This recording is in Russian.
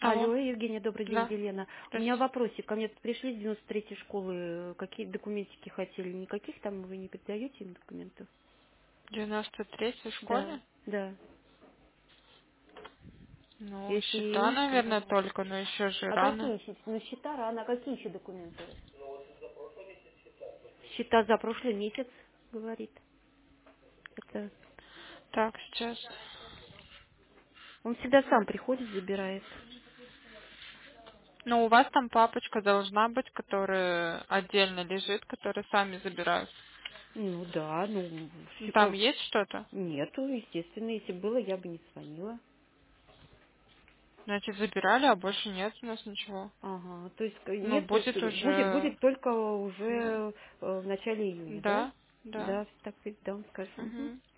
Алло. Алло, Евгения, добрый день, Да. Елена. У меня Здравствуйте. вопросик. Ко мне тут пришли с 93-й школы. Какие документики хотели? Никаких там вы не передаете им документов? В 93-й Да, школе? да. Ну, Если счета, есть, наверное, то... только, но еще же А рано. какие еще? Ну, счета рано. А какие еще документы? Счета за прошлый месяц, говорит. Это... Так, сейчас. Он всегда сам приходит, забирает. Ну, у вас там папочка должна быть, которая отдельно лежит, которая сами забирают. Ну да, ну, Ну, все там как... есть что-то? Нету, естественно. Если было, я бы не звонила. Значит, забирали, а больше нет у нас ничего. Ага, то есть Ну, нет, будет уже... будет только уже в начале июня, да? Да, да. Да, так ведь да, он скажет. Угу. Мгм.